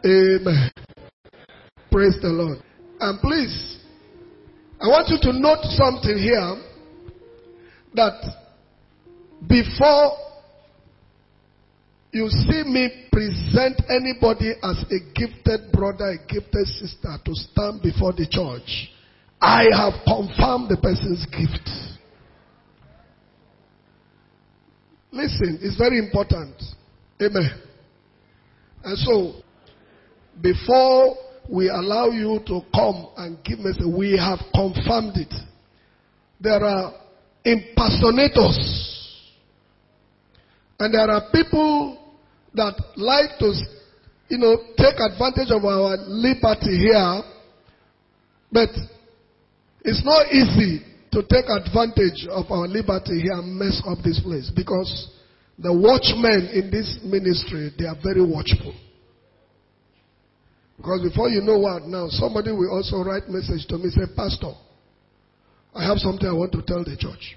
Amen. Praise the Lord. And please, I want you to note something here, that before you see me present anybody as a gifted brother, a gifted sister to stand before the church, I have confirmed the person's gift. Listen, it's very important. Amen. And so, before we allow you to come and give message, we have confirmed it. There are impersonators. And there are people that like to, take advantage of our liberty here. But it's not easy to take advantage of our liberty here and mess up this place. Because the watchmen in this ministry, they are very watchful. Because before you know what, now somebody will also write message to me, say, Pastor, I have something I want to tell the church.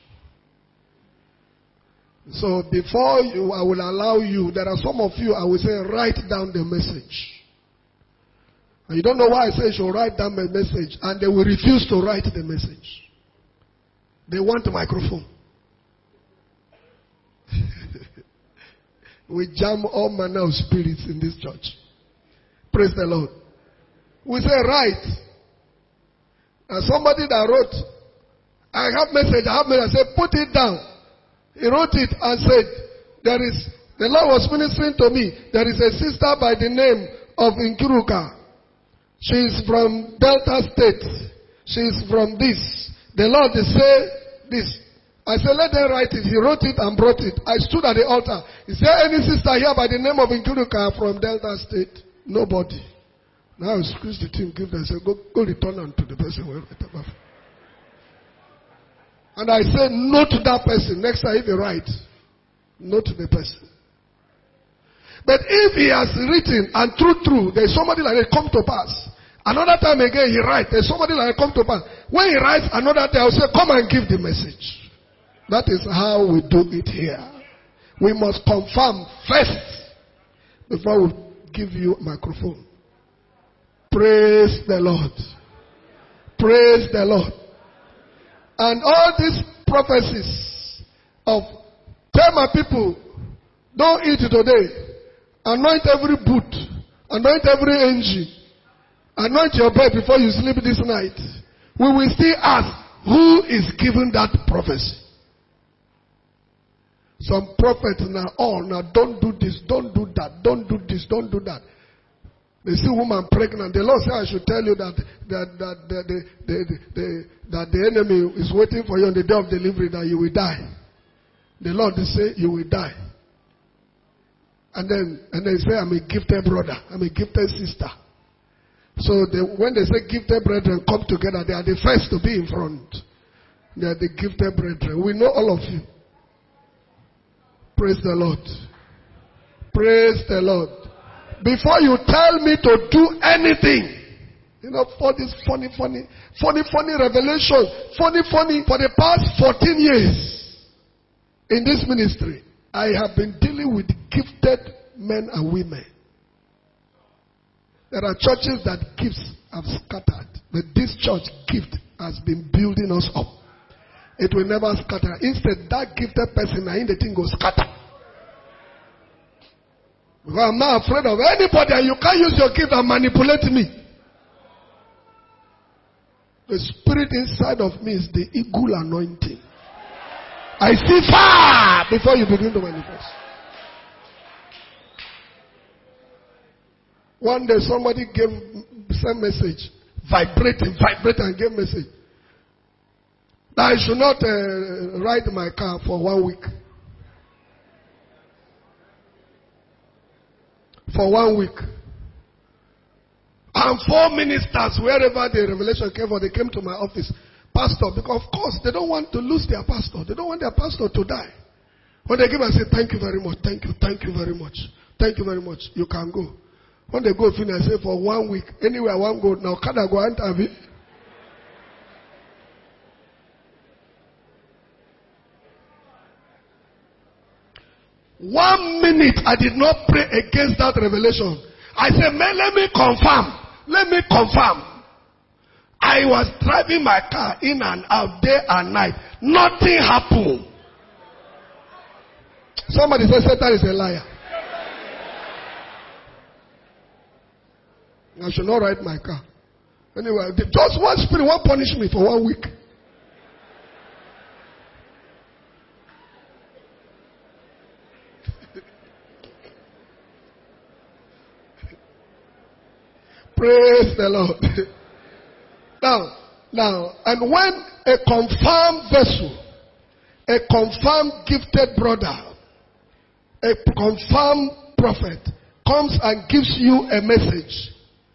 So before I will allow you, there are some of you, I will say, write down the message. And you don't know why I say you should write down the message, and they will refuse to write the message. They want a microphone. We jam all manner of spirits in this church. Praise the Lord. We say, write. And somebody that wrote, I have message, I say, put it down. He wrote it and said, the Lord was ministering to me. There is a sister by the name of Nkiruka. She is from Delta State. She is from this. The Lord is say this. I said, let them write it. He wrote it and brought it. I stood at the altar. Is there any sister here by the name of Nkiruka from Delta State? Nobody. Now I squeeze the team, give them, say, go return unto the person. And I say, no to that person. Next time if he writes, no to the person. But if he has written and true, there is somebody like that come to pass. Another time again he writes, there is somebody like that come to pass. When he writes another day, I will say, come and give the message. That is how we do it here. We must confirm first before we give you a microphone. Praise the Lord. Praise the Lord. And all these prophecies of tell my people, don't eat today. Anoint every boot. Anoint every engine. Anoint your bed before you sleep this night. We will still ask, who is giving that prophecy? Some prophets now, don't do this, don't do that, don't do this, don't do that. They see a woman pregnant. The Lord said, I should tell you that the enemy is waiting for you on the day of delivery, that you will die. The Lord say you will die. And they say, I'm a gifted brother, I'm a gifted sister. So when they say gifted brethren come together, they are the first to be in front. They are the gifted brethren. We know all of you. Praise the Lord. Praise the Lord. Before you tell me to do anything, for this funny revelation, for the past 14 years in this ministry, I have been dealing with gifted men and women. There are churches that gifts have scattered, but this church gift has been building us up. It will never scatter. Instead, that gifted person, I the thing goes scatter. Because I'm not afraid of anybody, and you can't use your gift and manipulate me. The spirit inside of me is the eagle anointing. I see far before you begin to manifest. One day somebody sent message, vibrate and gave message. That I should not ride my car for 1 week. For 1 week. And 4 ministers, wherever the revelation came from, they came to my office. Pastor, because of course they don't want to lose their pastor. They don't want their pastor to die. When they give, I say, thank you very much. Thank you very much. Thank you very much. You can go. When they go finish, I say, for 1 week, anywhere I want to go, now can I go and have it? One minute I did not pray against that revelation. I said, man, let me confirm. Let me confirm. I was driving my car in and out day and night. Nothing happened. Somebody said Satan is a liar. I should not ride my car. Anyway, just one spirit won't punish me for 1 week. Praise the Lord. Now, and when a confirmed vessel, a confirmed gifted brother, a confirmed prophet comes and gives you a message,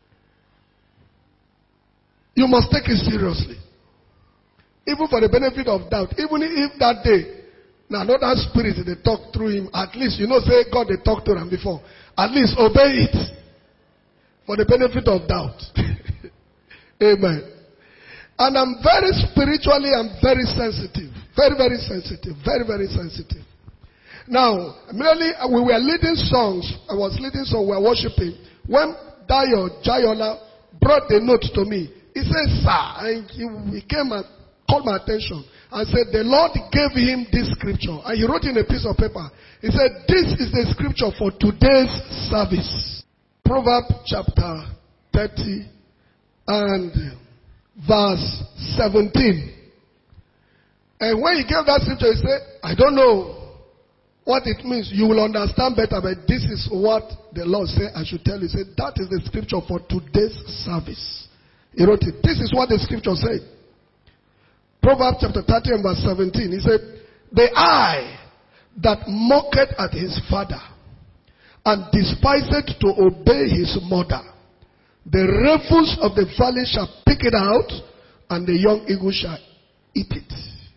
you must take it seriously. Even for the benefit of doubt. Even if that day, now another spirit they talk through him, at least, say God they talked to him before. At least obey it. For the benefit of doubt. Amen. And I'm very spiritually, I'm very sensitive. Very, very sensitive. Very, very sensitive. Now, immediately we were leading songs. I was leading songs, we were worshiping. When Dayo Jayola brought the note to me, he said, sir, and he came and called my attention and said, the Lord gave him this scripture. And he wrote in a piece of paper. He said, this is the scripture for today's service. Proverbs chapter 30 and verse 17. And when he gave that scripture, he said, I don't know what it means. You will understand better, but this is what the Lord said I should tell you. He said, that is the scripture for today's service. He wrote it. This is what the scripture said. Proverbs chapter 30 and verse 17. He said, the eye that mocketh at his father and despiseth to obey his mother, the ravens of the valley shall pick it out, and the young eagle shall eat it.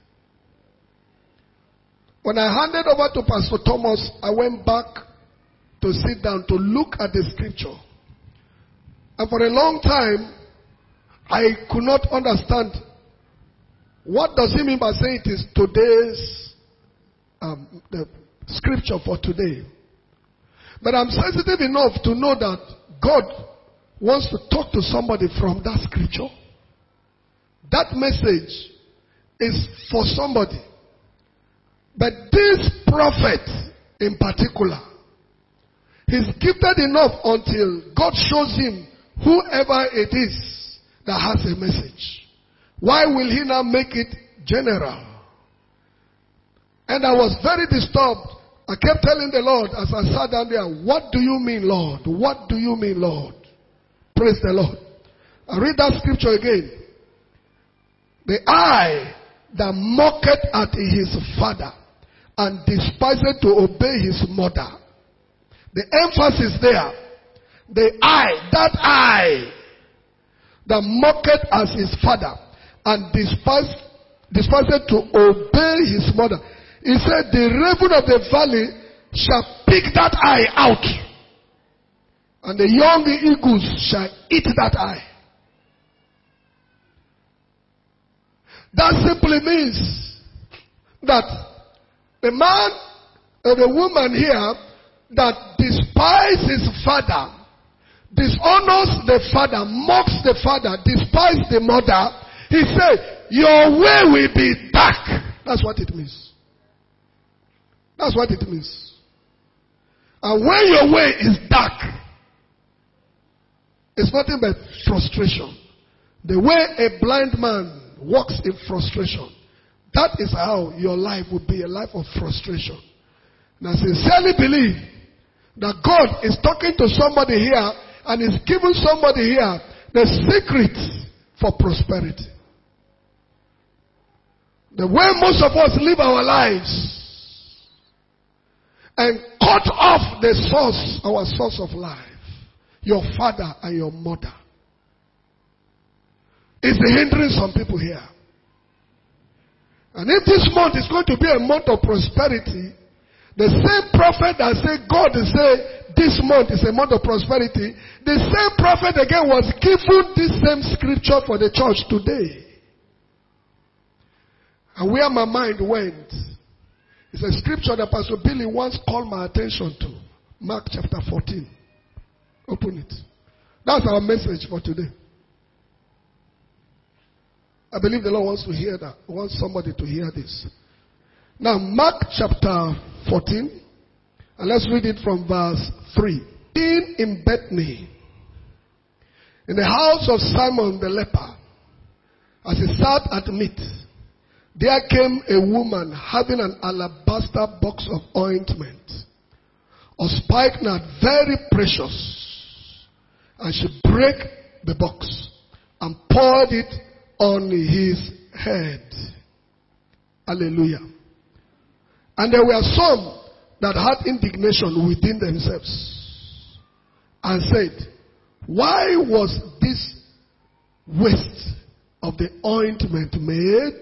When I handed over to Pastor Thomas, I went back to sit down to look at the scripture. And for a long time, I could not understand what does he mean by saying it is today's the scripture for today. But I'm sensitive enough to know that God wants to talk to somebody from that scripture. That message is for somebody. But this prophet in particular, he's gifted enough until God shows him whoever it is that has a message. Why will he now make it general? And I was very disturbed. I kept telling the Lord as I sat down there, what do you mean, Lord? What do you mean, Lord? Praise the Lord. I read that scripture again. The eye that mocketh at his father and despiseth to obey his mother. The emphasis there. The eye, that eye that mocketh at his father and despiseth to obey his mother. He said, the raven of the valley shall pick that eye out, and the young eagles shall eat that eye. That simply means that the man or the woman here that despises his father, dishonors the father, mocks the father, despises the mother, he said, your way will be dark. That's what it means. That's what it means. And when your way is dark, it's nothing but frustration. The way a blind man walks in frustration, that is how your life will be, a life of frustration. And I sincerely believe that God is talking to somebody here and is giving somebody here the secret for prosperity. The way most of us live our lives and cut off the source, our source of life, your father and your mother, is hindering some people here. And if this month is going to be a month of prosperity, the same prophet that said God said this month is a month of prosperity, the same prophet again was given this same scripture for the church today. And where my mind went, it's a scripture that Pastor Billy once called my attention to. Mark chapter 14. Open it. That's our message for today. I believe the Lord wants to hear that. He wants somebody to hear this. Now, Mark chapter 14. And let's read it from verse 3. In Bethany, in the house of Simon the leper, as he sat at meat, there came a woman having an alabaster box of ointment, of spikenard, very precious. And she brake the box and poured it on his head. Hallelujah. And there were some that had indignation within themselves and said, why was this waste of the ointment made?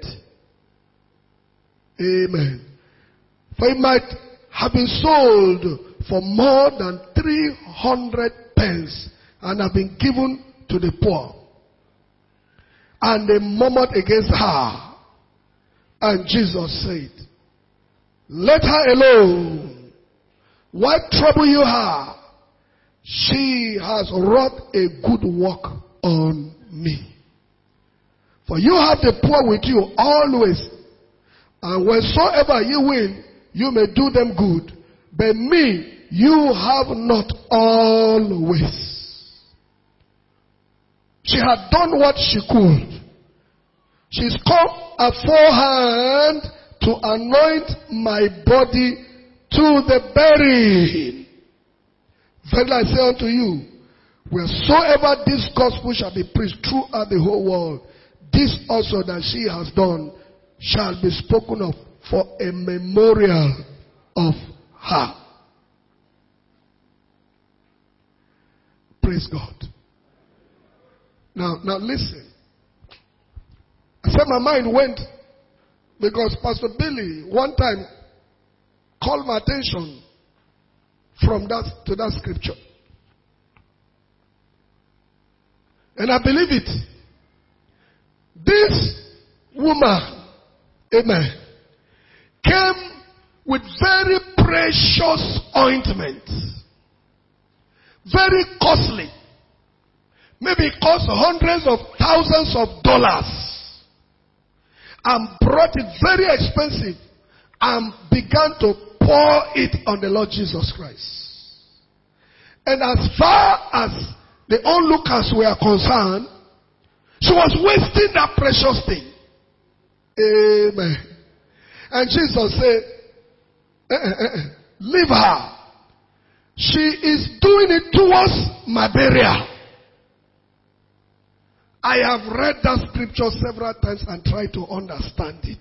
Amen. For it might have been sold for more than 300 pence and have been given to the poor. And they murmured against her. And Jesus said, let her alone. Why trouble you her? She has wrought a good work on me. For you have the poor with you always, and whensoever you will, you may do them good. But me, you have not always. She had done what she could. She's come aforehand to anoint my body to the burying. Verily I say unto you, wheresoever this gospel shall be preached throughout the whole world, this also that she has done shall be spoken of for a memorial of her. Praise God. Now listen. I said my mind went because Pastor Billy one time called my attention from that to that scripture. And I believe it. This woman, amen, came with very precious ointment. Very costly. Maybe it cost hundreds of thousands of dollars. And brought it very expensive and began to pour it on the Lord Jesus Christ. And as far as the onlookers were concerned, she was wasting that precious thing. Amen. And Jesus said, leave her. She is doing it towards my burial. I have read that scripture several times and tried to understand it.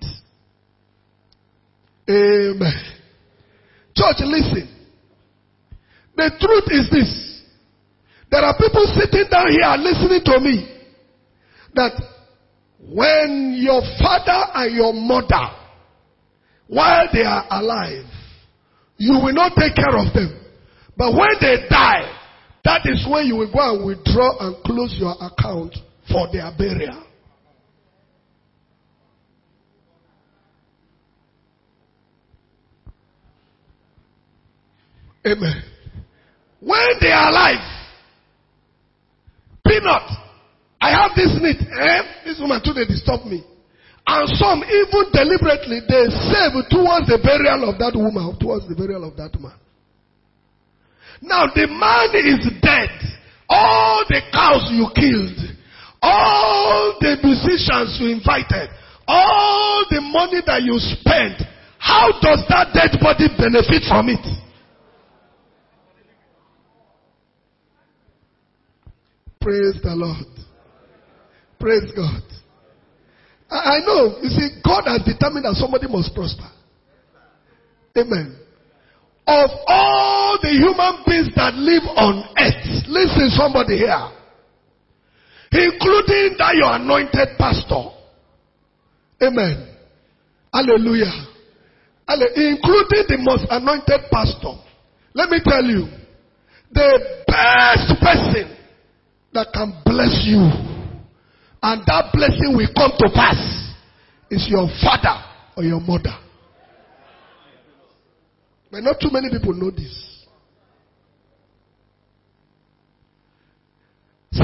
Amen. Church, listen. The truth is this. There are people sitting down here listening to me. That when your father and your mother, while they are alive, you will not take care of them. But when they die, that is when you will go and withdraw and close your account for their burial. Amen. When they are alive, peanut, I have this need. This woman too, they disturb me. And some even deliberately, they save towards the burial of that woman, towards the burial of that man. Now the man is dead. All the cows you killed, all the musicians you invited, all the money that you spent, how does that dead body benefit from it? Praise the Lord. Praise God. I know, you see, God has determined that somebody must prosper. Amen. Of all the human beings that live on earth, listen somebody here, including that your anointed pastor. Amen. Hallelujah. Including the most anointed pastor. Let me tell you, the best person that can bless you, and that blessing will come to pass, is your father or your mother. But not too many people know this.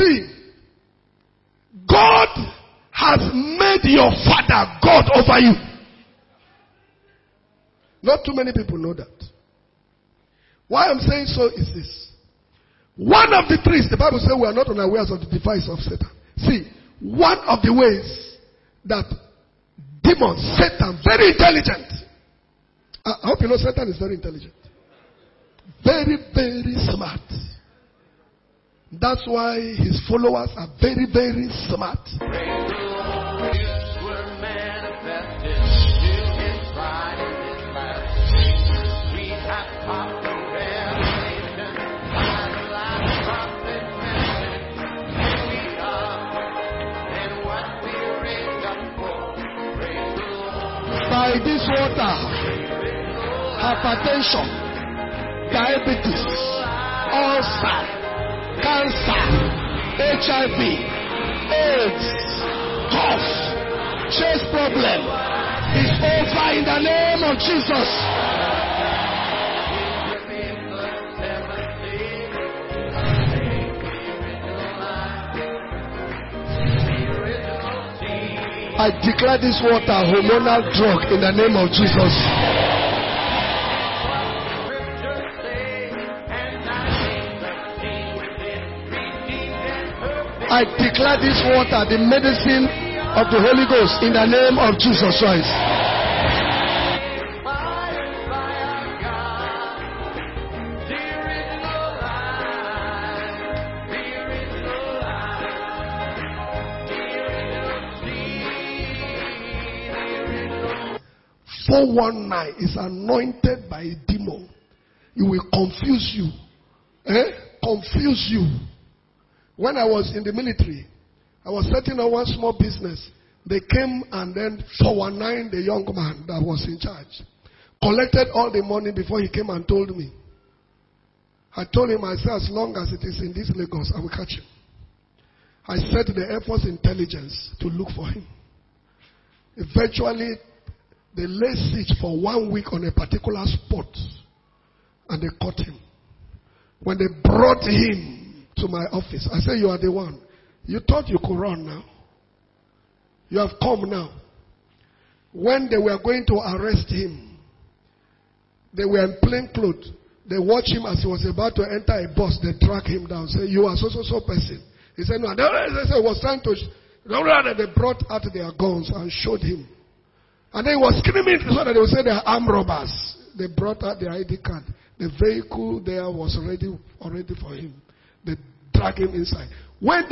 See, God has made your father God over you. Not too many people know that. Why I'm saying so is this. One of the trees, the Bible says we are not unawares of the device of Satan. See, one of the ways that demons, Satan, very intelligent. I hope you know Satan is very intelligent. Very, very smart. That's why his followers are very, very smart. By this water, hypertension, diabetes, ulcer, cancer, HIV, AIDS, cough, chest problem is over in the name of Jesus. I declare this water a hormonal drug in the name of Jesus. I declare this water the medicine of the Holy Ghost in the name of Jesus Christ. Is anointed by a demon. It will confuse you. Confuse you. When I was in the military, I was setting up one small business. They came and then 419 the young man that was in charge. Collected all the money before he came and told me. I told him, I said, as long as it is in this Lagos, I will catch him. I set the Air Force intelligence to look for him. Eventually, they laid siege for 1 week on a particular spot. And they caught him. When they brought him to my office, I said, you are the one. You thought you could run now. You have come now. When they were going to arrest him, they were in plain clothes. They watched him as he was about to enter a bus. They tracked him down. Say, you are so person. He said, no. They was trying to. They brought out their guns and showed him. And then he was screaming so that they would say they are armed robbers. They brought out their ID card. The vehicle there was already for him. They dragged him inside. When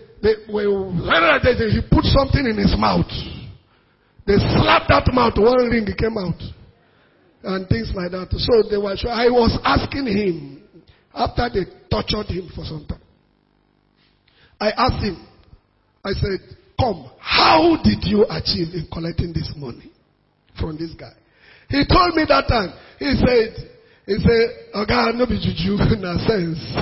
he put something in his mouth, they slapped that mouth, one ring came out. And things like that. So they were sure. I was asking him, after they tortured him for some time, I asked him, I said, come, how did you achieve in collecting this money from this guy? He told me that time. He said, okay, no be juju, na sense.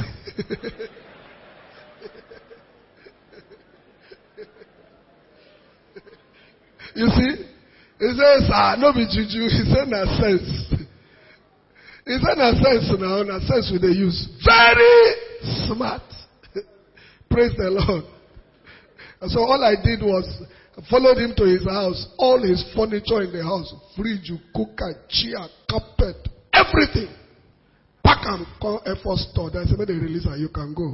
You see? He says, no be juju. He said, na sense. He said, na sense now, na sense with the use. Very smart. Praise the Lord. And so all I did was followed him to his house. All his furniture in the house, fridge, cooker, chair, carpet, everything. Pack and call Air Force store. They said, when they release her, you can go.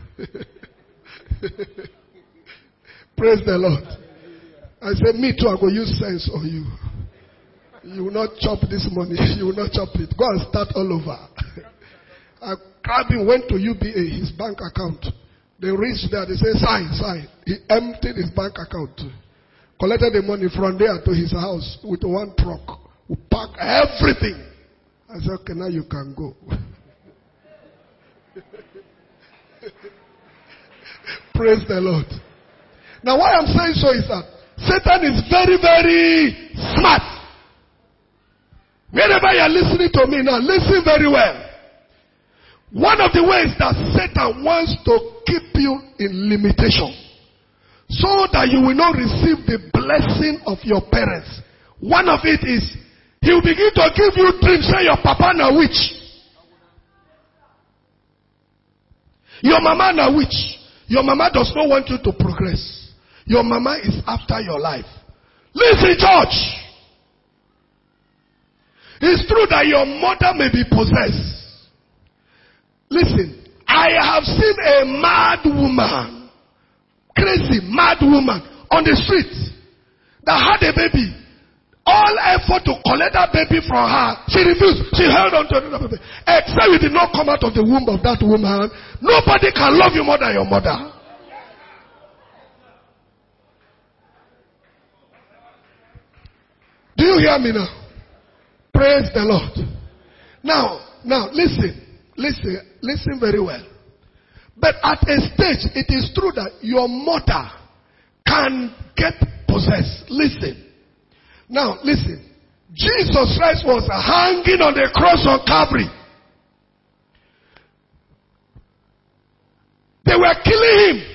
Praise the Lord. I said, me too, I will use sense on you. You will not chop this money. You will not chop it. Go and start all over. I grabbed him, went to UBA, his bank account. They reached there, they say, sign. He emptied his bank account. Collected the money from there to his house with one truck. We packed everything. I said, okay, now you can go. Praise the Lord. Now why I'm saying so is that Satan is very, very smart. Whenever you are listening to me now, listen very well. One of the ways that Satan wants to keep you in limitation, so that you will not receive the blessing of your parents. One of it is, he will begin to give you dreams. Say your papa na witch. Your mama na witch. Your mama does not want you to progress. Your mama is after your life. Listen, church. It's true that your mother may be possessed. Listen, I have seen a mad woman, crazy mad woman on the street that had a baby. All effort to collect that baby from her, she refused. She held on to another baby. Except you did not come out of the womb of that woman, nobody can love you more than your mother. Do you hear me now? Praise the Lord. Now, listen very well. But at a stage, it is true that your mother can get possessed. Listen. Now, listen. Jesus Christ was hanging on the cross on Calvary. They were killing him.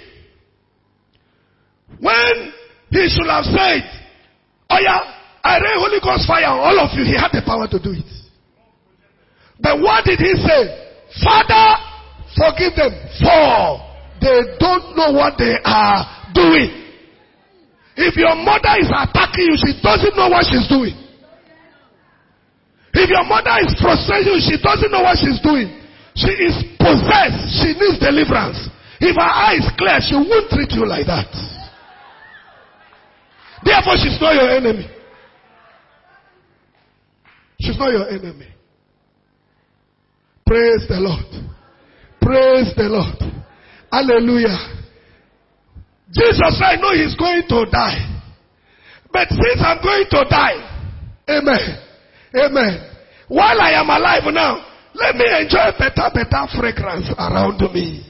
When he should have said, "Oh yeah, I rain Holy Ghost fire on all of you," he had the power to do it. But what did he say? "Father, forgive them, for they don't know what they are doing." If your mother is attacking you, she doesn't know what she's doing. If your mother is frustrating you, she doesn't know what she's doing. She is possessed. She needs deliverance. If her eye is clear, she won't treat you like that. Therefore, she's not your enemy. She's not your enemy. Praise the Lord. Praise the Lord. Hallelujah. Jesus said, "No, he's going to die. But since I'm going to die," amen. Amen. While I am alive now, let me enjoy better fragrance around me.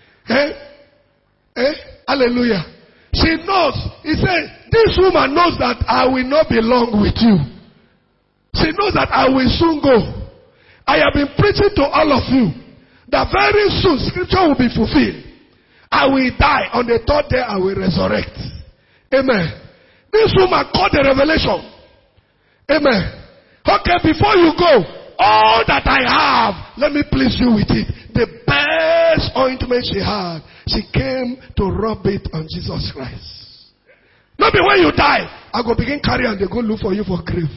Hallelujah. She knows. He said, "This woman knows that I will not be long with you. She knows that I will soon go. I have been preaching to all of you that very soon scripture will be fulfilled. I will die. On the third day I will resurrect." Amen. This woman caught the revelation. Amen. Okay, before you go, all that I have, let me please you with it. The best ointment she had, she came to rub it on Jesus Christ. Not be when you die, I go begin carry and they go look for you for grave.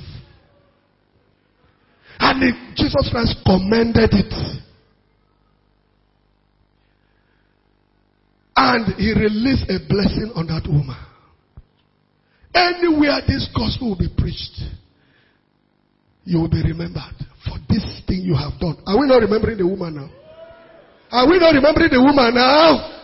And Jesus Christ commended it. And he released a blessing on that woman. Anywhere this gospel will be preached, you will be remembered for this thing you have done. Are we not remembering the woman now? Are we not remembering the woman now?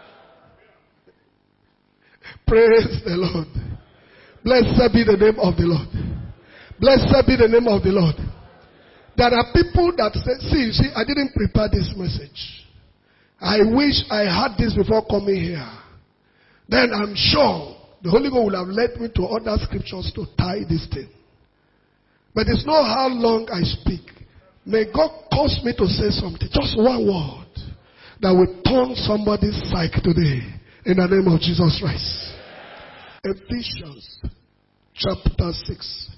Praise the Lord. Blessed be the name of the Lord. Blessed be the name of the Lord. There are people that say, see, I didn't prepare this message. I wish I had this before coming here. Then I'm sure the Holy Ghost will have led me to other scriptures to tie this thing. But it's not how long I speak. May God cause me to say something. Just one word that will turn somebody's psyche today. In the name of Jesus Christ. Ephesians chapter 6.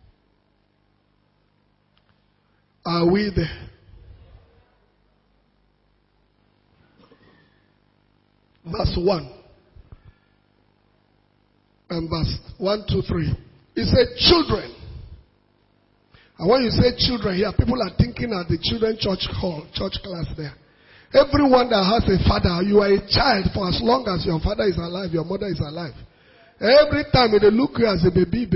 Are we there? Verse 1. And verse 1, 2, 3. He said, children. And when you say children here, people are thinking at the children church hall, church class there. Everyone that has a father, you are a child for as long as your father is alive, your mother is alive. Every time they look you as a baby.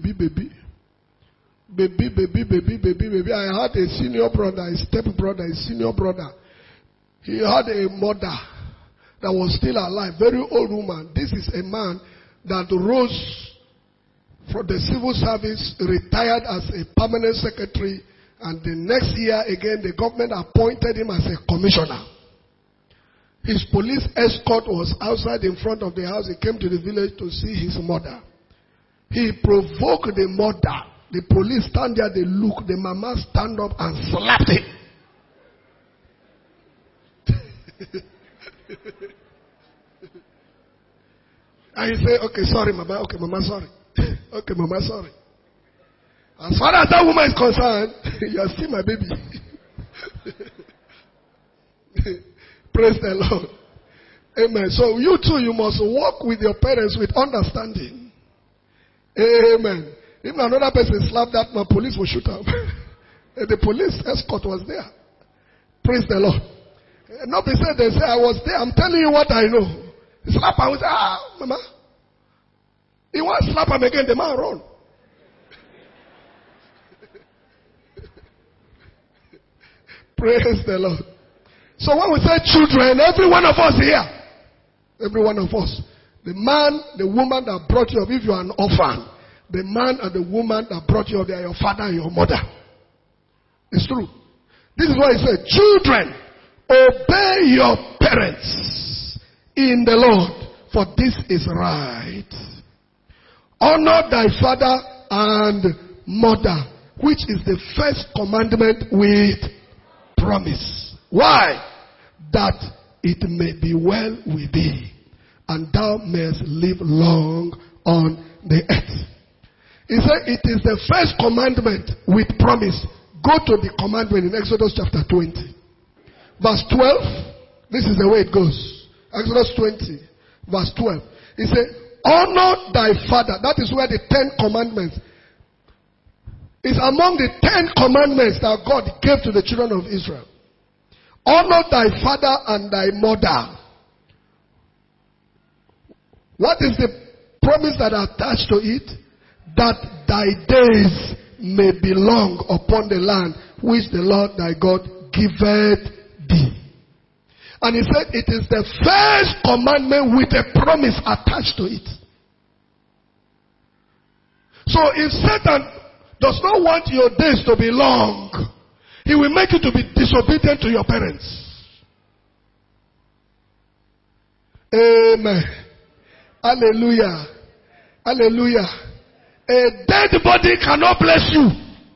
I had a senior brother, a step brother, a senior brother. He had a mother that was still alive, very old woman. This is a man that rose from the civil service, retired as a permanent secretary, and the next year again the government appointed him as a commissioner. His police escort was outside in front of the house. He came to the village to see his mother. He provoked the mother. The police stand there, they look. The mama stand up and slapped him. And he said, okay, sorry, mama. Okay, mama, sorry. Okay, mama, sorry. As far as that woman is concerned, you are still my baby. Praise the Lord. Amen. So you too, you must walk with your parents with understanding. Amen. If another person slapped that man, police will shoot him. The police escort was there. Praise the Lord. Not be said they say I was there. I'm telling you what I know. He slap him. We say, mama. He wants to slap him again. The man run. Praise the Lord. So when we say children, every one of us here, every one of us, the man, the woman that brought you up, if you are an orphan, the man and the woman that brought you up, they are your father and your mother. It's true. This is why he said, children, obey your parents in the Lord, for this is right. Honor thy father and mother, which is the first commandment with promise. Why? That it may be well with thee, and thou mayest live long on the earth. He said it is the first commandment with promise. Go to the commandment in Exodus chapter 20. Verse 12. This is the way it goes. Exodus 20, verse 12. He said, honor thy father. That is where the 10 commandments is among the 10 commandments that God gave to the children of Israel. Honor thy father and thy mother. What is the promise that are attached to it? That thy days may be long upon the land which the Lord thy God giveth thee. And he said it is the first commandment with a promise attached to it. So if Satan does not want your days to be long, he will make you to be disobedient to your parents. Amen. Hallelujah. Hallelujah. A dead body cannot bless you.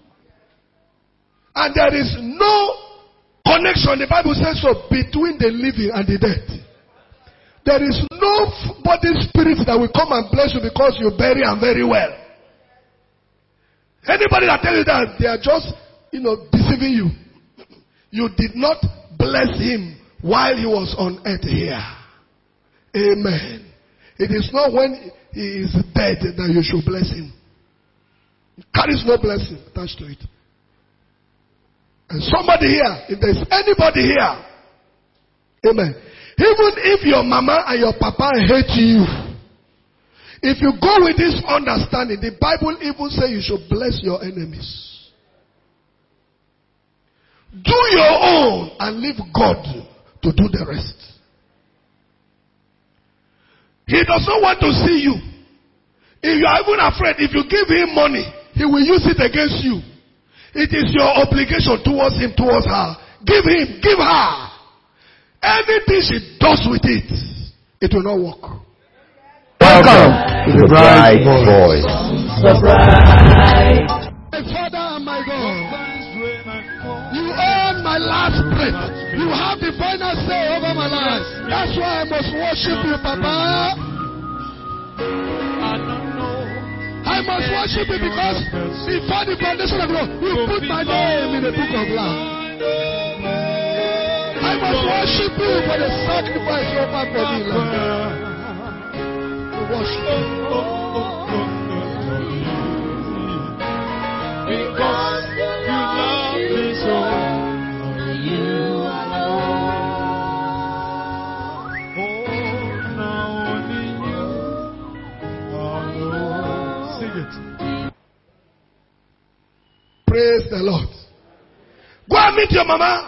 And there is no connection, the Bible says so, between the living and the dead. There is no body spirit that will come and bless you because you bury him very well. Anybody that tells you that, they are just, deceiving you. You did not bless him while he was on earth here. Amen. It is not when he is dead that you should bless him. It carries no blessing attached to it. And somebody here, if there's anybody here, amen. Even if your mama and your papa hate you, if you go with this understanding, the Bible even says you should bless your enemies. Do your own and leave God to do the rest. He does not want to see you. If you are even afraid, if you give him money, he will use it against you. It is your obligation towards him, towards her. Give him, give her. Anything she does with it, it will not work. Welcome to the Bright Voice. The Bright. My Father and my God, you own my last breath. You have the final say over my life. That's why I must worship you, Papa. I must worship you because before the foundation of the world, you put my name in the book of life. I must worship you for the sacrifice you offered for me, Lord. Worship you. Because you love me so, you alone. Oh, now only you alone. Sing it. Praise the Lord. Go and meet your mama.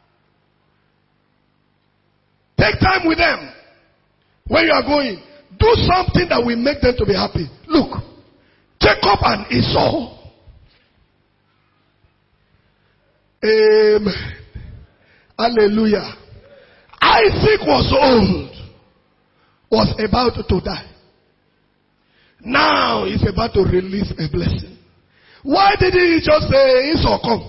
Take time with them. When you are going, do something that will make them to be happy. Look, Jacob and Esau. Amen. Hallelujah. Isaac was old, was about to die. Now he's about to release a blessing. Why didn't he just say, Esau, come?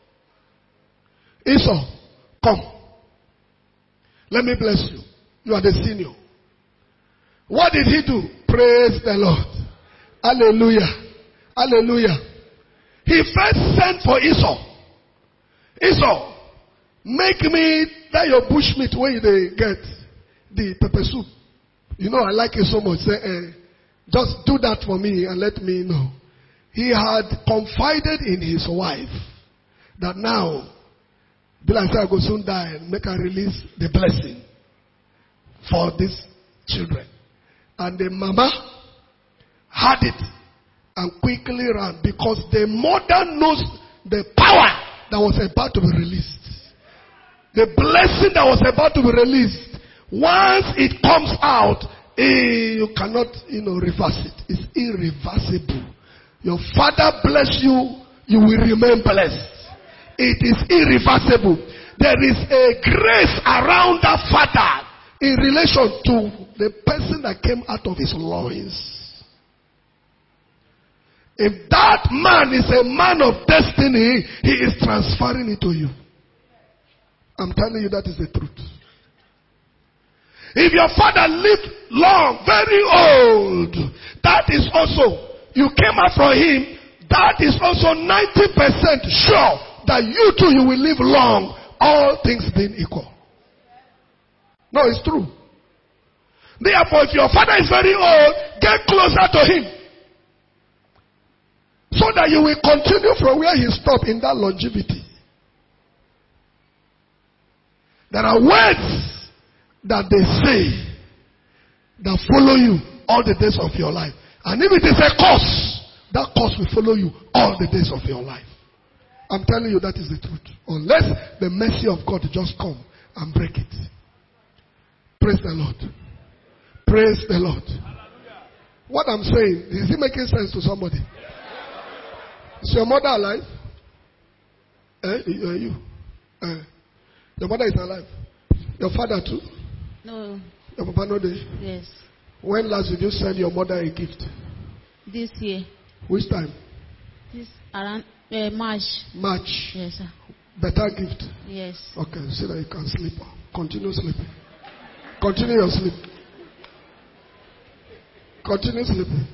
Esau, come. Let me bless you. You are the senior. What did he do? Praise the Lord. Hallelujah. Hallelujah. He first sent for Esau. Esau, make me that your bushmeat where they get. the pepper soup. You know, I like it so much. Say, just do that for me and let me know. He had confided in his wife that now, Bill I go soon die and make her release the blessing for these children. And the mama had it and quickly ran because the mother knows the power that was about to be released. The blessing that was about to be released. Once it comes out, you cannot, reverse it. It's irreversible. Your father bless you, you will remain blessed. It is irreversible. There is a grace around that father in relation to the person that came out of his loins. If that man is a man of destiny, he is transferring it to you. I'm telling you that is the truth. If your father lived long, very old, that is also, you came out from him, that is also 90% sure that you too, you will live long, all things being equal. No, it's true. Therefore, if your father is very old, get closer to him. So that you will continue from where he stopped in that longevity. There are words that they say that follow you all the days of your life. And if it is a curse, that curse will follow you all the days of your life. I'm telling you that is the truth. Unless the mercy of God just come and break it. Praise the Lord. Praise the Lord. What I'm saying, is it making sense to somebody? Is your mother alive? You? Your mother is alive. Your father too? No. Your papa no dey? Yes. When last did you send your mother a gift? This year. Which time? This around March. March. Yes, sir. Better gift? Yes. Okay, so that you can sleep. Continue sleeping. Continue your sleep. Continue sleeping.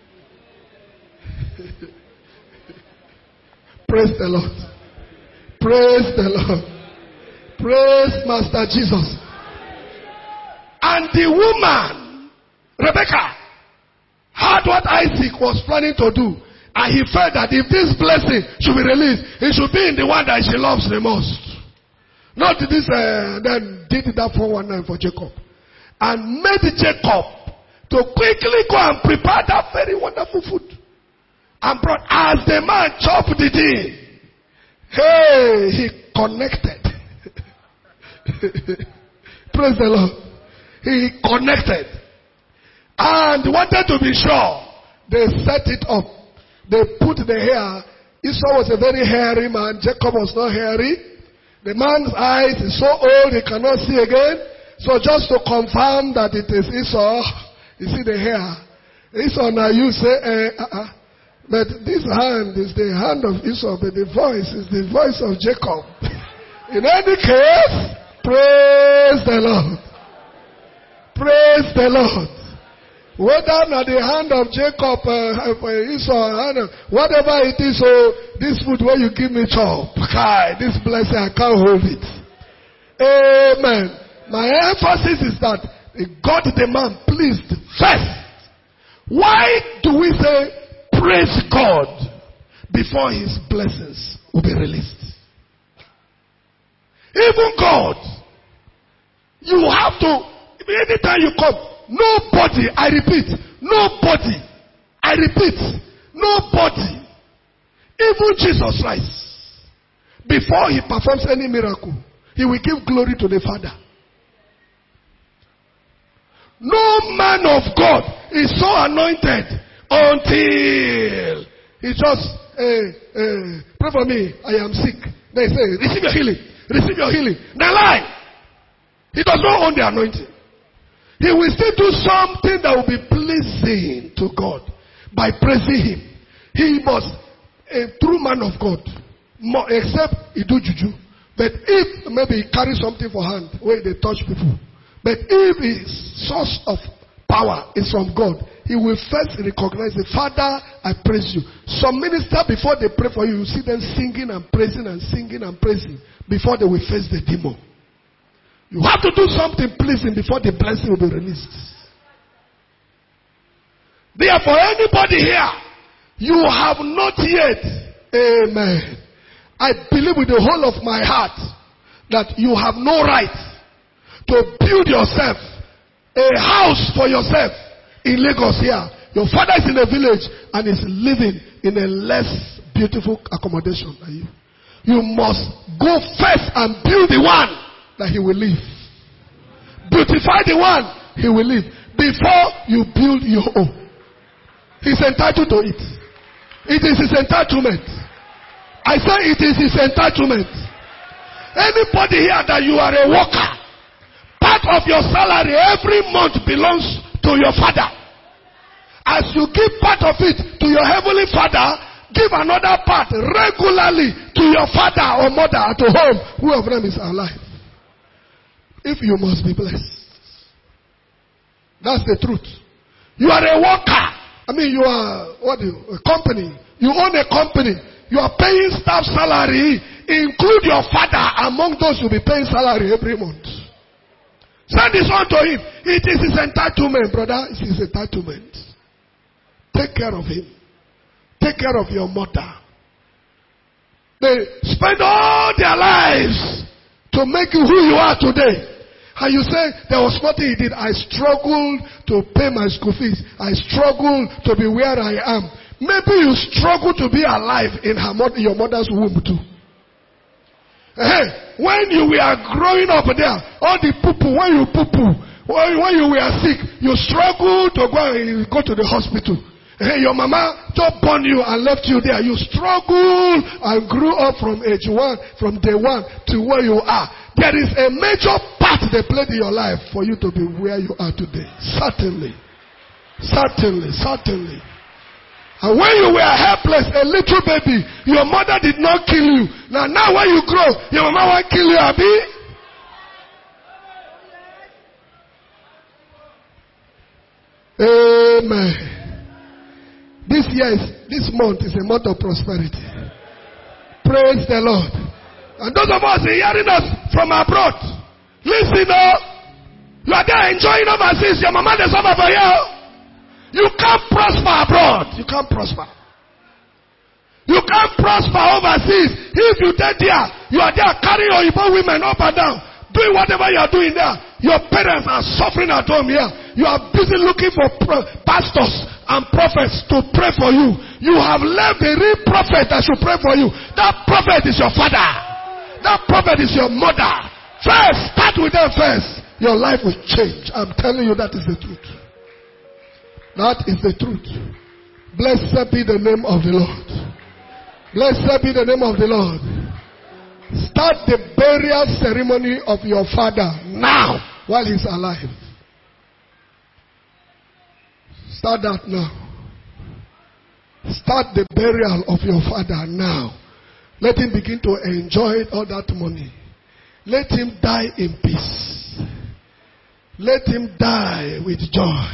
Praise the Lord. Praise the Lord. Praise Master Jesus. And the woman, Rebecca, heard what Isaac was planning to do. And he felt that if this blessing should be released, it should be in the one that she loves the most. Not this, then did that 419 for Jacob. And made Jacob to quickly go and prepare that very wonderful food. And brought, as the man chopped it in, hey, he connected. Praise the Lord. He connected. And wanted to be sure. They set it up. They put the hair. Esau was a very hairy man. Jacob was not hairy. The man's eyes is so old he cannot see again. So just to confirm that it is Esau, you see the hair. Esau now you say, but this hand is the hand of Esau, but the voice is the voice of Jacob. In any case, praise the Lord. Praise the Lord. Whether not the hand of Jacob, Esau, whatever it is, this food where you give me chop, this blessing, I can't hold it. Amen. My emphasis is that God the man pleased first. Why do we say praise God before his blessings will be released? Even God, you have to, anytime you come, nobody, I repeat, nobody, I repeat, nobody, even Jesus Christ, before he performs any miracle, he will give glory to the Father. No man of God is so anointed until he just, pray for me, I am sick. They say, receive your healing, receive your healing. They lie. He does not own the anointing. He will still do something that will be pleasing to God by praising him. He must, a true man of God, except he do juju. But if maybe he carries something for hand where they touch people. But if his source of power is from God, he will first recognize the Father, I praise you. Some ministers, before they pray for you, you see them singing and praising and singing and praising before they will face the demon. You have to do something pleasing before the blessing will be released. Therefore, anybody here, you have not yet, amen. I believe with the whole of my heart that you have no right to build yourself a house for yourself in Lagos here. Your father is in a village and is living in a less beautiful accommodation than you. You must go first and build the one that he will live. Beautify the one he will live before you build your own. He's entitled to it. It is his entitlement. I say it is his entitlement. Anybody here that you are a worker, part of your salary every month belongs to your father. As you give part of it to your heavenly father, give another part regularly to your father or mother at home, who of them is alive. If you must be blessed. That's the truth. You are a worker. I mean, you are a company. You own a company. You are paying staff salary. Include your father among those who will be paying salary every month. Send this on to him. It is his entitlement, brother. It is his entitlement. Take care of him. Take care of your mother. They spend all their lives to make you who you are today. And you say, there was nothing he did. I struggled to pay my school fees. I struggled to be where I am. Maybe you struggle to be alive in your mother's womb too. Hey, when you were growing up there, all the poo-poo, when you were sick, you struggled to go to the hospital. Hey, your mama just born you and left you there. You struggled and grew up from age 1, from day 1 to where you are. There is a major part they played in your life for you to be where you are today. Certainly. Certainly. Certainly. And when you were helpless, a little baby, your mother did not kill you. Now when you grow, your mama will kill you, Abi. Amen. This month is a month of prosperity. Praise the Lord. And those of us hearing us from abroad, listen up. You are there enjoying overseas. Your mama is over for you. You can't prosper abroad. You can't prosper. You can't prosper overseas. If you get there, you are there carrying your Igbo women up and down, doing whatever you are doing there. Your parents are suffering at home here. You are busy looking for pastors and prophets to pray for you. You have left the real prophet that should pray for you. That prophet is your father. That prophet is your mother. First, start with them first. Your life will change. I'm telling you, that is the truth. That is the truth. Blessed be the name of the Lord. Blessed be the name of the Lord. Start the burial ceremony of your father now while he's alive. Start that now. Start the burial of your father now. Let him begin to enjoy all that money. Let him die in peace. Let him die with joy.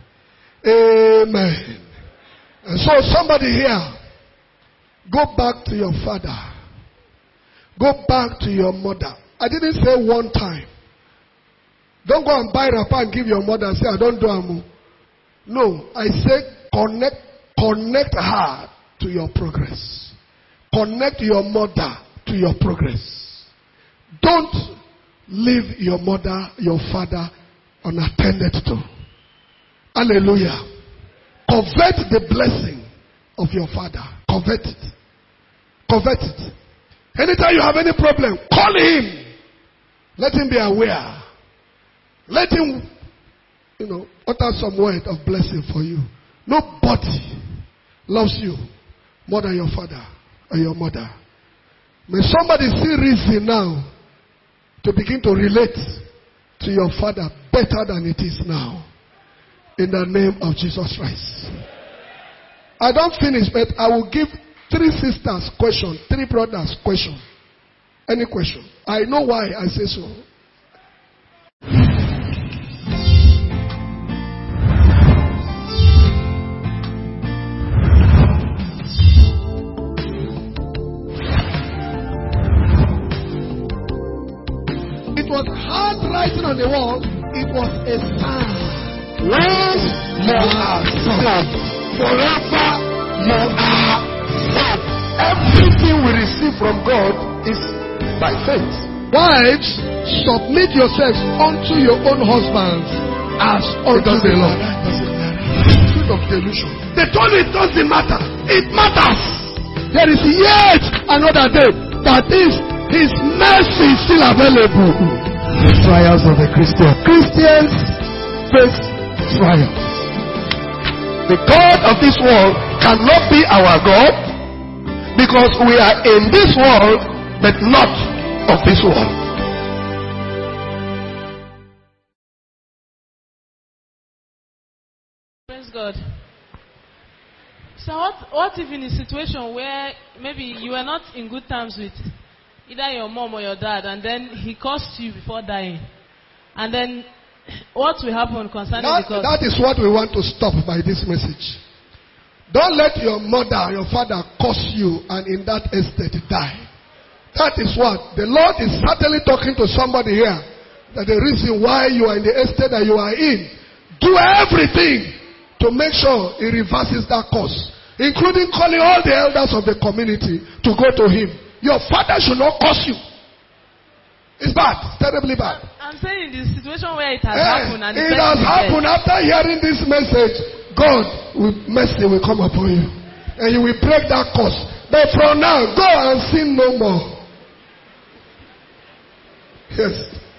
Amen. And so somebody here, go back to your father. Go back to your mother. I didn't say one time. Don't go and buy wrapper and give your mother and say, I don't do amu. No, I said connect her to your progress. Connect your mother to your progress. Don't leave your mother, your father unattended to. Hallelujah. Covet the blessing of your father. Covet it. Covet it. Anytime you have any problem, call him. Let him be aware. Let him, utter some word of blessing for you. Nobody loves you more than your father or your mother. May somebody see reason now to begin to relate to your father better than it is now. In the name of Jesus Christ. I don't finish, but I will give 3 sisters question, 3 brothers question. Any question? I know why I say so. It was hard are saved. Forever you are saved. Everything we receive from God is by faith. Wives, submit yourselves unto your own husbands as unto the Lord. Spirit of delusion. They told you it doesn't matter. It matters. There is yet another day. That is, His mercy is still available. The trials of the Christian. Christians face trials. The God of this world cannot be our God because we are in this world but not of this world. Praise God. So what if in a situation where maybe you were not in good terms with either your mom or your dad, and then he cursed you before dying, and then what will happen concerning that is what we want to stop by this message. Don't let your mother or your father curse you and in that estate die. That is what the Lord is certainly talking to somebody here. That the reason why you are in the estate that you are in, do everything to make sure He reverses that curse, including calling all the elders of the community to go to Him. Your father should not curse you. It's bad. It's terribly bad. I'm saying in the situation where it has happened, and it has happened after hearing this message. God with mercy will come upon you, and you will break that curse. But from now, go and sin no more. Yes.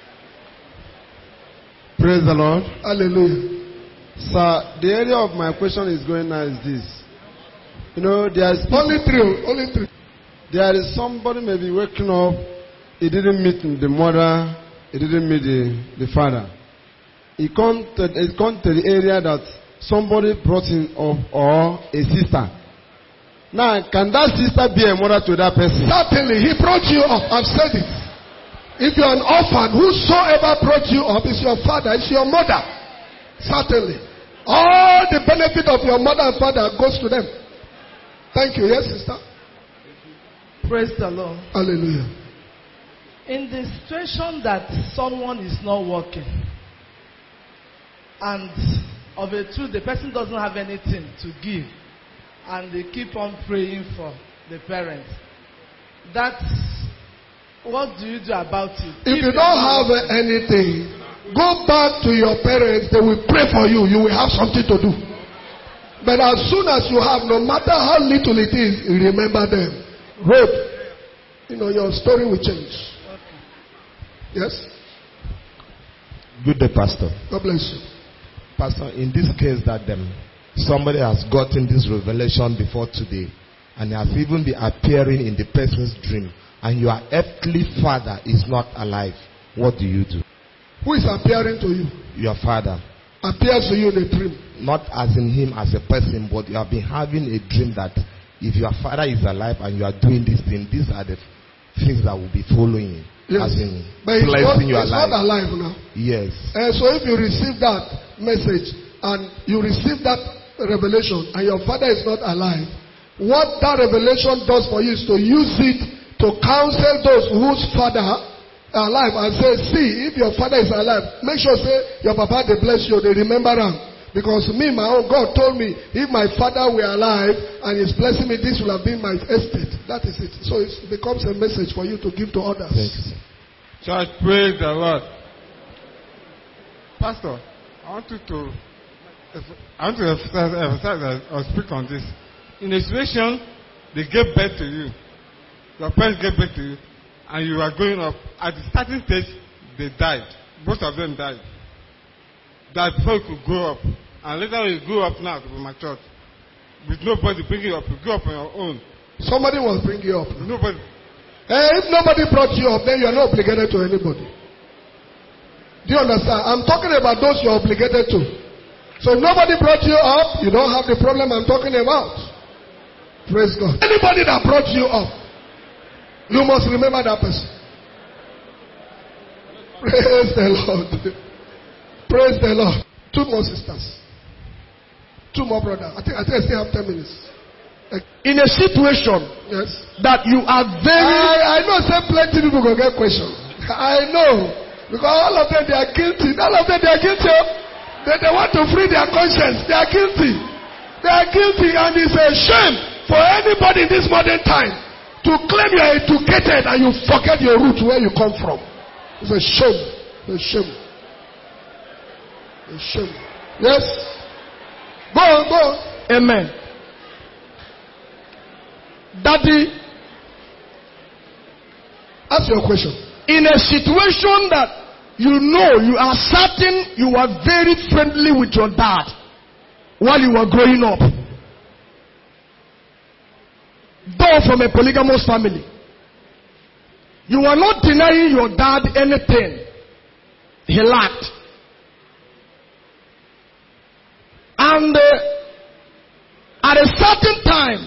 Praise the Lord. Hallelujah. Sir, the area of my question is going now is this. You know, there is only three. There is somebody maybe waking up. He didn't meet the mother. He didn't meet the father. He come to the area that somebody brought him up, or a sister. Now, can that sister be a mother to that person? Certainly, he brought you up. I've said it. If you're an orphan, whosoever brought you up is your father, is your mother. Certainly. All the benefit of your mother and father goes to them. Thank you. Yes, sister? Praise the Lord. Hallelujah. In the situation that someone is not working, and of a truth, the person doesn't have anything to give, and they keep on praying for the parents, what do you do about it? If you don't have anything, go back to your parents. They will pray for you. You will have something to do. But as soon as you have, no matter how little it is, remember them. Hope. Your story will change. Okay. Yes? Good day, Pastor. God bless you. Pastor, in this case that somebody has gotten this revelation before today, and has even been appearing in the person's dream, and your earthly father is not alive, what do you do? Who is appearing to you? Your father. Appears to you in a dream. Not as in him as a person, but you have been having a dream that if your father is alive and you are doing this thing, these are the things that will be following. Yes. As in but blessing your life. It's not alive now. Yes. So if you receive that message and you receive that revelation and your father is not alive, what that revelation does for you is to use it to counsel those whose father are alive and say, see, if your father is alive, make sure say your papa they bless you, they remember him. Because me, my own God told me, if my father were alive and is blessing me, this will have been my estate. That is it. So it becomes a message for you to give to others. Church, praise the Lord. Pastor, I want to emphasize or speak on this. In a situation, they gave birth to you. Your parents gave birth to you, and you are going up. At the starting stage, they died. Both of them died. That before you could grow up. And later when you grew up now to be matured, with nobody bringing you up, you grew up on your own. Somebody will bring you up. Nobody. If nobody brought you up, then you are not obligated to anybody. Do you understand? I'm talking about those you are obligated to. So if nobody brought you up, you don't have the problem I'm talking about. Praise God. Anybody that brought you up, you must remember that person. Praise the Lord. Praise the Lord. 2 more sisters. 2 more brothers. I think I still have 10 minutes. In a situation that you are very... I know some plenty people will get questions. I know. Because all of them, they are guilty. All of them, they are guilty. They want to free their conscience. They are guilty. They are guilty, and it's a shame for anybody in this modern time to claim you are educated and you forget your root, where you come from. It's a shame. A shame. A shame. Yes? Go on, go on. Amen. Daddy, ask your question. In a situation that you know, you are certain you were very friendly with your dad while you were growing up, though from a polygamous family, you were not denying your dad anything he lacked. And at a certain time,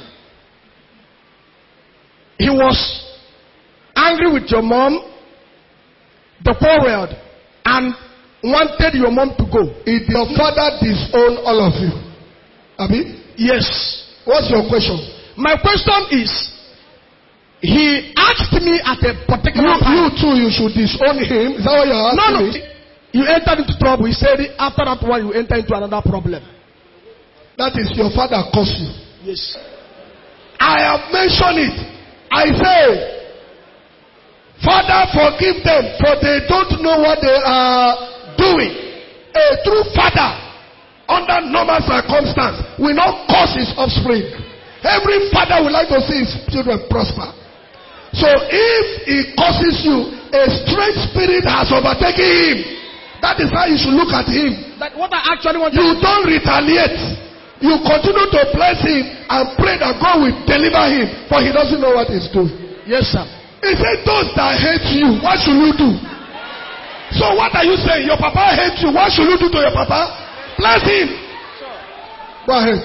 he was angry with your mom, the quarreled, and wanted your mom to go. Did your father disown all of you? Abi? Yes. What's your question? My question is, he asked me at a particular time. You too, you should disown him. Is that what you're asking me? You entered into trouble. He said after that one, you enter into another problem. That is your father caused you. Yes. I have mentioned it. I say, Father, forgive them, for they don't know what they are doing. A true father, under normal circumstances, will not curse his offspring. Every father would like to see his children prosper. So if he curses you, a strange spirit has overtaken him. That is how you should look at him. That what I actually want. You don't retaliate. You continue to bless him and pray that God will deliver him, for he doesn't know what he's doing. Yes, sir. He said, those that hate you, what should you do? So what are you saying? Your papa hates you. What should you do to your papa? Bless him. Go ahead.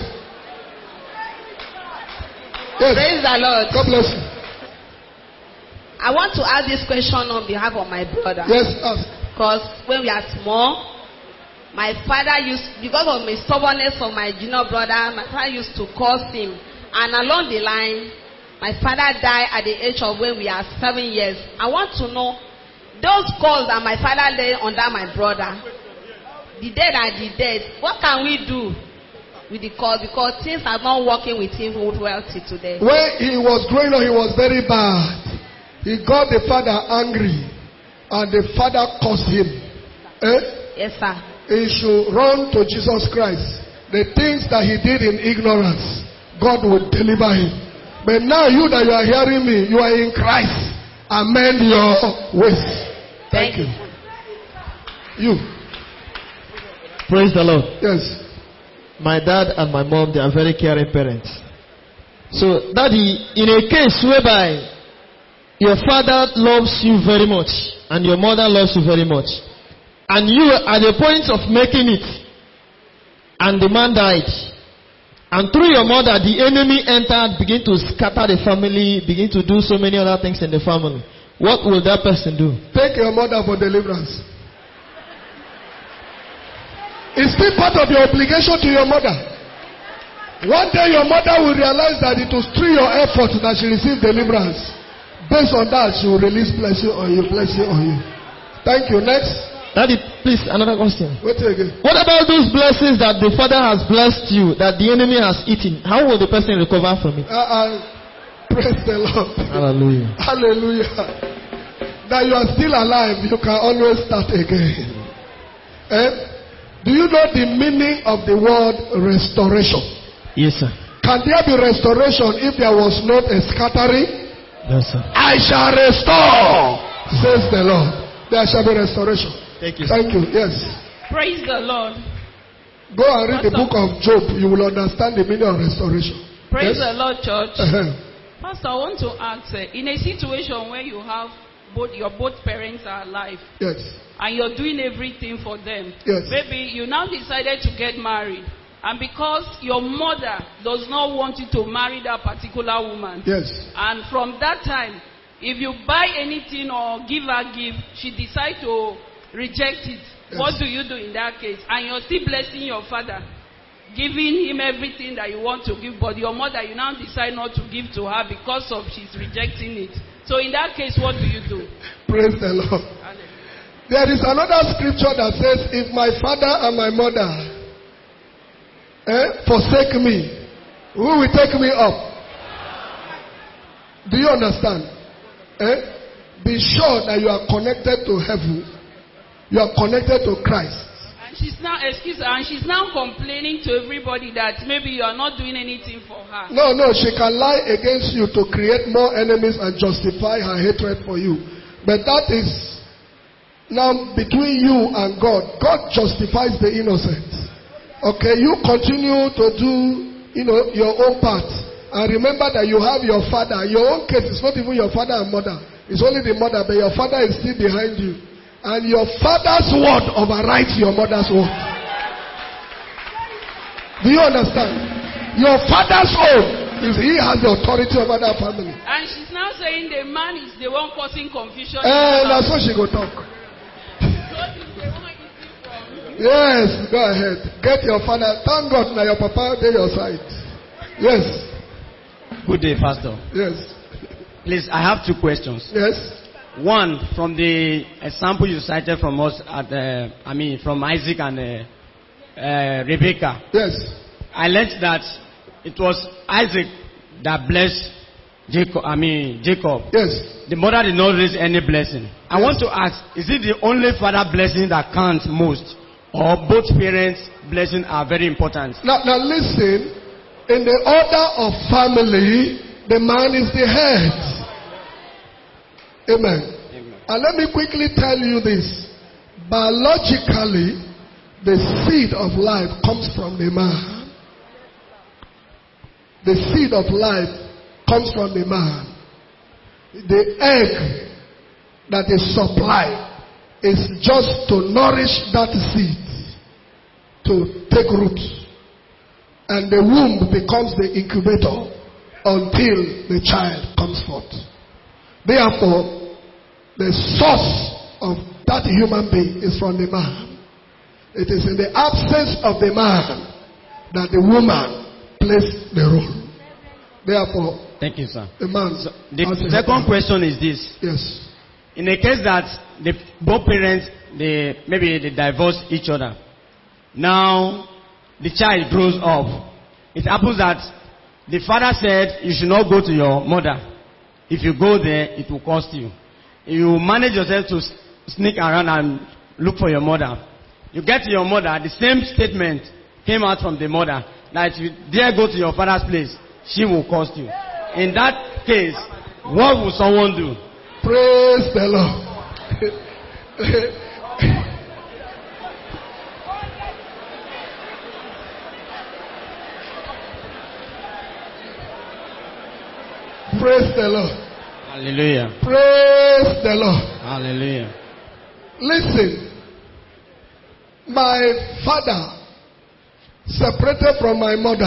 Yes. Praise the Lord. God bless you. I want to ask this question on behalf of my brother. Yes, ask. Because when we are small, my father because of the stubbornness of my junior brother, my father used to curse him. And along the line, my father died at the age of when we are 7 years. I want to know, those calls that my father laid under my brother, the dead are the dead. What can we do with the call? Because things are not working with him well till today. When he was growing up, he was very bad. He got the father angry, and the father cursed him. Yes, sir. He should run to Jesus Christ. The things that he did in ignorance, God will deliver him. But now you that you are hearing me, you are in Christ. Amend your ways. Thank you. You. Praise the Lord. Yes. My dad and my mom, they are very caring parents. So, Daddy, in a case whereby your father loves you very much and your mother loves you very much, and you are at the point of making it, and the man died, and through your mother, the enemy entered, begin to scatter the family, begin to do so many other things in the family. What will that person do? Take your mother for deliverance. It's still part of your obligation to your mother. One day your mother will realize that it was through your effort that she received deliverance. Based on that, she will release blessing on you, blessing on you. Thank you. Next. Daddy, please, another question. Wait again. What about those blessings that the Father has blessed you, that the enemy has eaten? How will the person recover from it? Praise the Lord. Hallelujah. Hallelujah. That you are still alive, you can always start again. Do you know the meaning of the word restoration? Yes, sir. Can there be restoration if there was not a scattering? Yes, sir. I shall restore, says the Lord. There shall be restoration. Thank you. Thank you. Yes. Praise the Lord. Go and read the book of Job. You will understand the meaning of restoration. Praise the Lord, church. Pastor, I want to ask, in a situation where you have your both parents are alive, yes, and you're doing everything for them, yes, maybe you now decided to get married, and because your mother does not want you to marry that particular woman, yes, and from that time, if you buy anything or give her gift, she decides to reject it. Yes. What do you do in that case? And you're still blessing your father, giving him everything that you want to give, but your mother, you now decide not to give to her because of she's rejecting it. So in that case, what do you do? Praise the Lord. There is another scripture that says, if my father and my mother forsake me, who will take me up? Do you understand? Be sure that you are connected to heaven. You are connected to Christ. And she's now complaining to everybody that maybe you are not doing anything for her. No, she can lie against you to create more enemies and justify her hatred for you. But that is now between you and God. God justifies the innocent. Okay, you continue to do, your own part. And remember that you have your father. Your own case is not even your father and mother. It's only the mother, but your father is still behind you. And your father's word overrides your mother's word. Do you understand? Your father's own, he has the authority over that family. And she's now saying the man is the one causing confusion. That's what she go talk. Yes, go ahead. Get your father. Thank God now your papa on your side. Yes. Good day, Pastor. Yes. Please, I have two questions. Yes. One, from the example you cited from us from Isaac and Rebecca. Yes. I learned that it was Isaac that blessed Jacob. Yes. The mother did not raise any blessing. I want to ask, is it the only father blessing that counts most? Or both parents' blessings are very important? Now listen. In the order of family, the man is the head. Amen. And let me quickly tell you this. Biologically, the seed of life comes from the man. The seed of life comes from the man. The egg that is supplied is just to nourish that seed to take root. And the womb becomes the incubator until the child comes forth. Therefore, the source of that human being is from the man. It is in the absence of the man that the woman plays the role. Therefore, thank you, sir. The man. So the second question is this. Yes. In a case that both parents maybe they divorce each other. Now the child grows up. It happens that the father said you should not go to your mother. If you go there, it will cost you. You manage yourself to sneak around and look for your mother. You get to your mother, the same statement came out from the mother that if you dare go to your father's place, she will cost you. In that case, what will someone do? Praise the Lord. Praise the Lord. Hallelujah. Praise the Lord. Hallelujah. Listen, my father separated from my mother.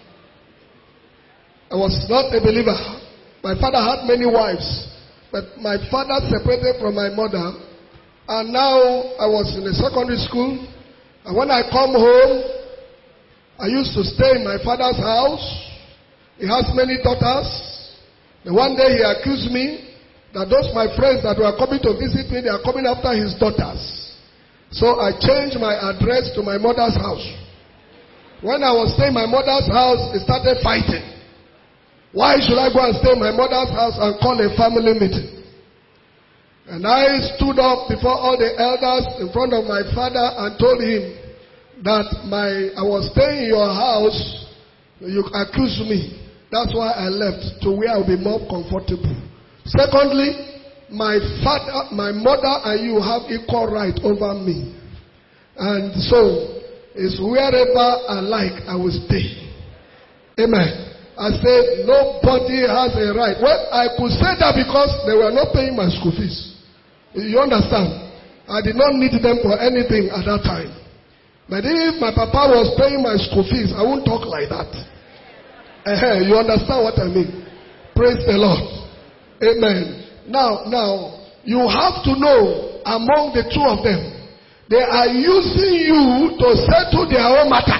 I was not a believer. My father had many wives, but my father separated from my mother. And now I was in a secondary school. And when I come home, I used to stay in my father's house. He has many daughters. And one day he accused me that those my friends that were coming to visit me, they are coming after his daughters. So I changed my address to my mother's house. When I was staying in my mother's house, they started fighting. Why should I go and stay in my mother's house and call a family meeting? And I stood up before all the elders in front of my father and told him that I was staying in your house. You accused me. That's why I left to where I'll be more comfortable. Secondly, my mother and you have equal right over me. And so, it's wherever I like, I will stay. Amen. I said, nobody has a right. Well, I could say that because they were not paying my school fees. You understand? I did not need them for anything at that time. But if my papa was paying my school fees, I wouldn't talk like that. You understand what I mean? Praise the Lord. Amen. Now, you have to know among the two of them, they are using you to settle their own matter.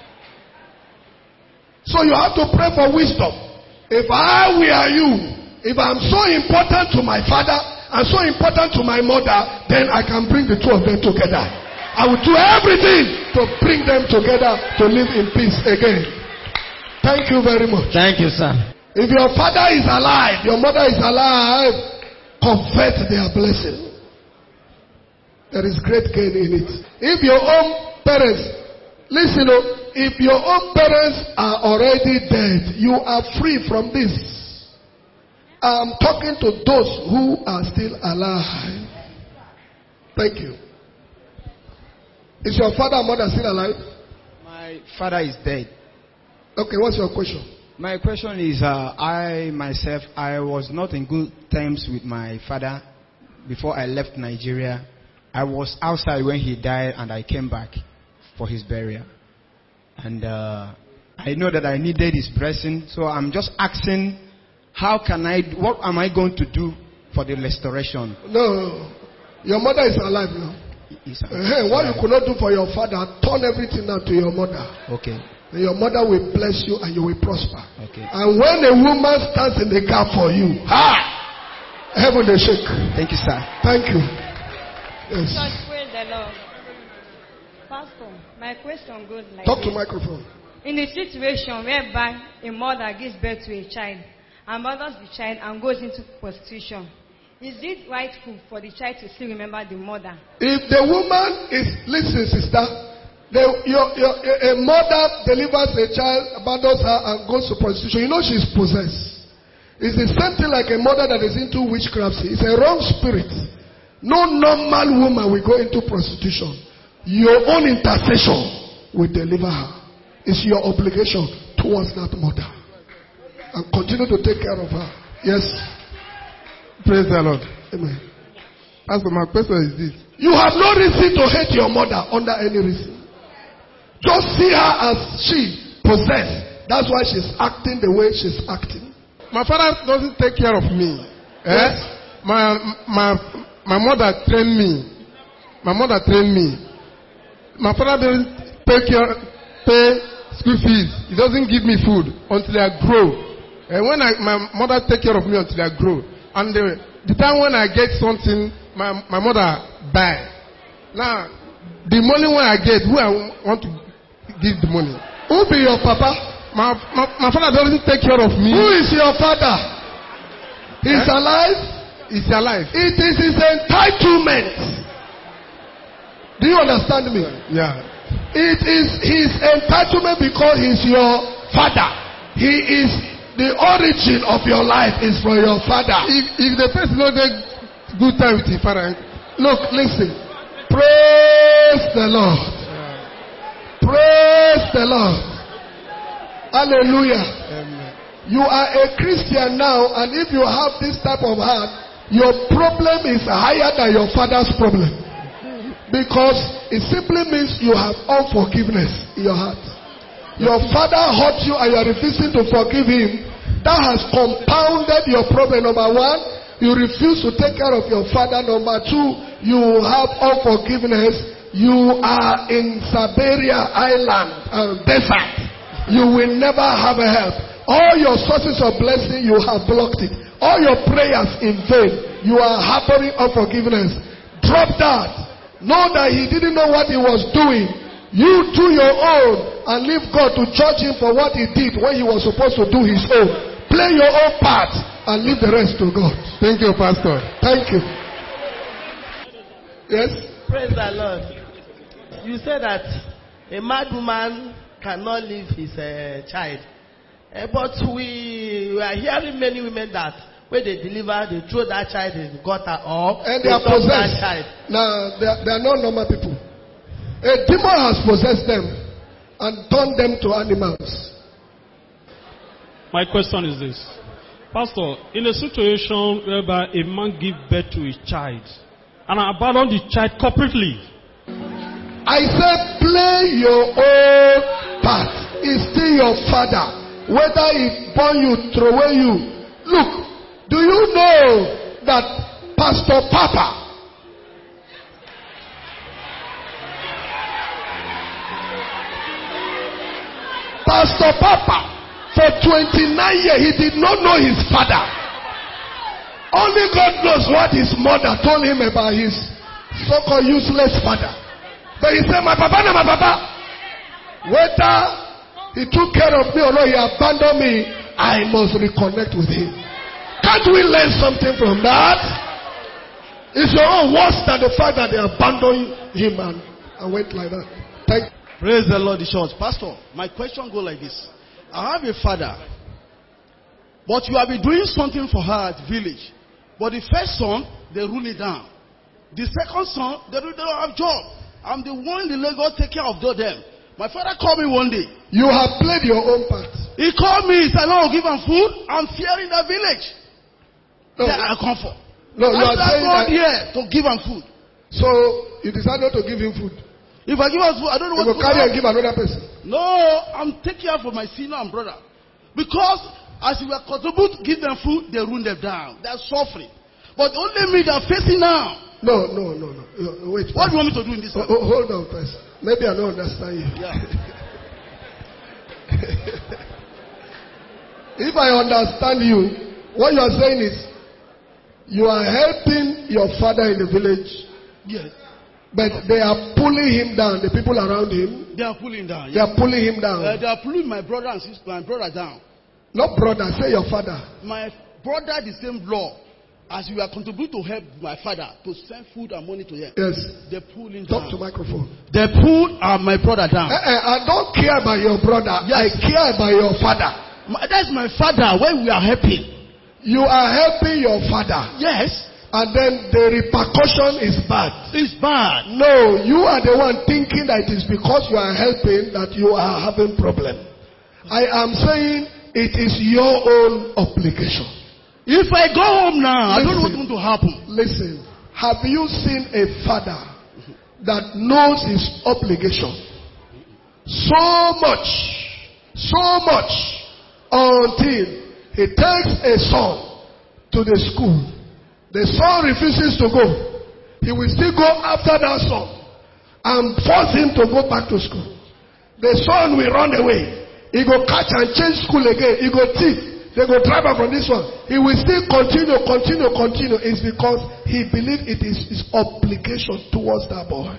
So you have to pray for wisdom. If I were you, if I'm so important to my father, and so important to my mother, then I can bring the two of them together. I will do everything to bring them together to live in peace again. Thank you very much. Thank you, sir. If your father is alive, your mother is alive, convert their blessing. There is great gain in it. If your own parents, listen, if your own parents are already dead, you are free from this. I'm talking to those who are still alive. Thank you. Is your father and mother still alive? My father is dead. Okay, what's your question? My question is, I myself, I was not in good terms with my father before I left Nigeria. I was outside when he died and I came back for his burial. And I know that I needed his blessing, so I'm just asking, what am I going to do for the restoration? No, your mother is alive now. What you could not do for your father, turn everything now to your mother. Okay. And your mother will bless you and you will prosper. Okay. And when a woman stands in the gap for you, heaven will shake. Thank you, sir. Thank you. Yes. God, praise the Lord. Pastor, my question goes like Talk this. to microphone. In a situation whereby a mother gives birth to a child and murders the child and goes into prostitution, is it rightful for the child to still remember the mother? If the woman is, listen, sister, a mother delivers a child, abandons her, and goes to prostitution, you know she's possessed. It's the same thing like a mother that is into witchcraft. It's a wrong spirit. No normal woman will go into prostitution. Your own intercession will deliver her. It's your obligation towards that mother. And continue to take care of her. Yes. Praise the Lord. Amen. As for my question is this. You have no reason to hate your mother under any reason. Just see her as she possessed. That's why she's acting the way she's acting. My father doesn't take care of me. Yes. My mother trained me. My father doesn't pay school fees. He doesn't give me food until I grow. And when my mother take care of me until I grow. And the time when I get something, my mother buy. Now, the money when I get, who I want to give the money? Who be your papa? My father doesn't take care of me. Who is your father? He's alive? He's alive. It is his entitlement. Do you understand me? Yeah. It is his entitlement because he's your father. He is the origin of your life is from your father. If the person not get good time with his father, look, listen. Praise the Lord. Praise the Lord. Hallelujah. Amen. You are a Christian now, and if you have this type of heart, your problem is higher than your father's problem. Because it simply means you have unforgiveness in your heart. Your father hurt you and you are refusing to forgive him. That has compounded your problem. Number one, you refuse to take care of your father. Number two, you have unforgiveness. You are in Siberia island, desert. You will never have a help. All your sources of blessing, you have blocked it. All your prayers in vain. You are harboring unforgiveness. Drop that. Know that he didn't know what he was doing. You do your own and leave God to judge him for what he did when he was supposed to do his own. Play your own part and leave the rest to God. Thank you, Pastor. Thank you. Yes? Praise the Lord. You said that a mad woman cannot leave his child. But we are hearing many women that when they deliver, they throw that child in the gutter or and they are possessed. Now, they are not normal people. A demon has possessed them and turned them to animals. My question is this. Pastor, in a situation whereby a man gives birth to a child and abandon the child completely. I said play your own part. It's still your father. Whether he born you, throw away you. Look, do you know that Pastor Papa for 29 years, he did not know his father. Only God knows what his mother told him about his so-called useless father. But he said, my papa, no, my papa. Whether he took care of me or not, he abandoned me, I must reconnect with him. Can't we learn something from that? It's your own worse than the fact that they abandoned him and went like that. Thank you. Praise the Lord, the church. Pastor, my question goes like this. I have a father, but you have been doing something for her at the village. But the first son, they rule it down. The second son, they don't have job. I'm the one in the Lagos take care of them. My father called me one day. You have played your own part. He called me. He said, no, give him food. I'm fearing the village. No, that I come for. No, you are saying that here to give him food. So you decided to give him food. If I give him food, I don't know what to carry and give another person. No, I'm taking care for my senior and brother. Because as we were contribute to give them food, they run them down. They're suffering. But only me they're facing now. No. Wait. What do you want me to do in this? Hold on first. Maybe I don't understand you. Yeah. If I understand you, what you are saying is you are helping your father in the village. Yes. But they are pulling him down. The people around him. They are pulling down. Yes. They are pulling him down. They are pulling my brother and sister, my brother down. Not brother. Say your father. My brother the same law. As you are contributing to help my father to send food and money to him. Yes. They pull him down. Talk to microphone. They pull my brother down. I don't care about your brother. Yes. I care about your father. That's my father when we are helping. You are helping your father. Yes. And then the repercussion is bad. It's bad. No, you are the one thinking that it is because you are helping that you are having problem. I am saying it is your own obligation. If I go home now, I don't know what's going to happen. Listen, have you seen a father that knows his obligation so much until he takes a son to the school? The son refuses to go. He will still go after that son and force him to go back to school. The son will run away. He go catch and change school again. He go thief. They go drive her from this one. He will still continue. It's because he believes it is his obligation towards that boy.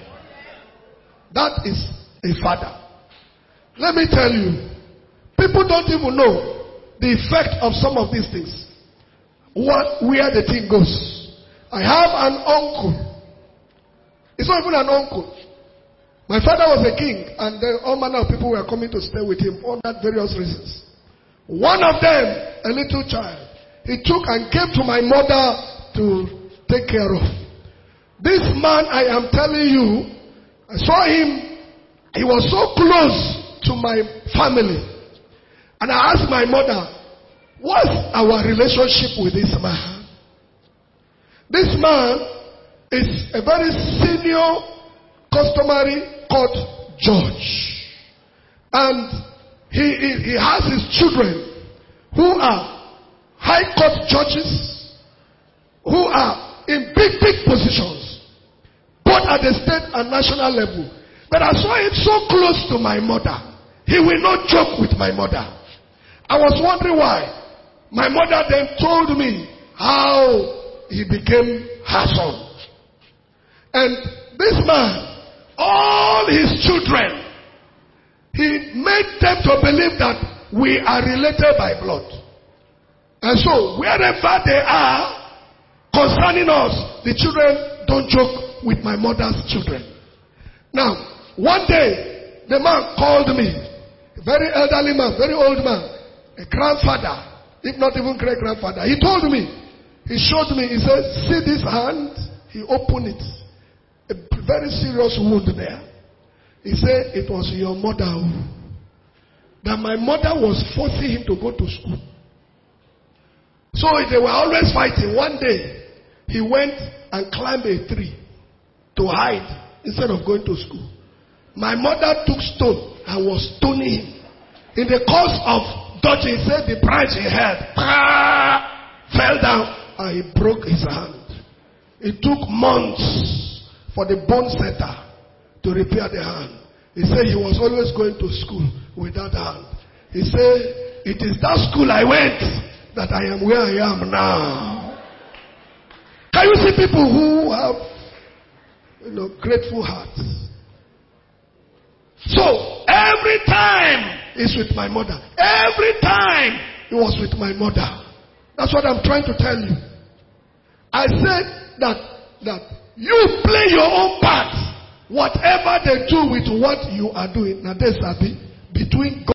That is a father. Let me tell you, people don't even know the effect of some of these things. Where the thing goes. I have an uncle. It's not even an uncle. My father was a king, and all manner of people were coming to stay with him for various reasons. One of them, a little child, he took and came to my mother to take care of. This man, I am telling you, I saw him, he was so close to my family. And I asked my mother, what's our relationship with this man? This man is a very senior customary court judge. And he has his children who are high court judges, who are in big positions, both at the state and national level. But I saw him so close to my mother. He will not joke with my mother. I was wondering why. My mother then told me how he became her son. And this man, all his children, he made them to believe that we are related by blood. And so, wherever they are, concerning us, the children don't joke with my mother's children. Now, one day, the man called me, a very elderly man, very old man, a grandfather, if not even great-grandfather. He told me, he showed me, he said, see this hand? He opened it. A very serious wound there. He said, it was your mother. That my mother was forcing him to go to school. So they were always fighting. One day, he went and climbed a tree to hide instead of going to school. My mother took stone and was stoning him. In the course of dodging, he said the branch he held fell down and he broke his hand. It took months for the bone setter to repair the hand. He said he was always going to school with that hand. He said, it is that school I went that I am where I am now. Can you see people who have, grateful hearts? So, every time it's with my mother. Every time it was with my mother. That's what I'm trying to tell you. I said that you play your own part. Whatever they do with what you are doing. Now, this will be between God.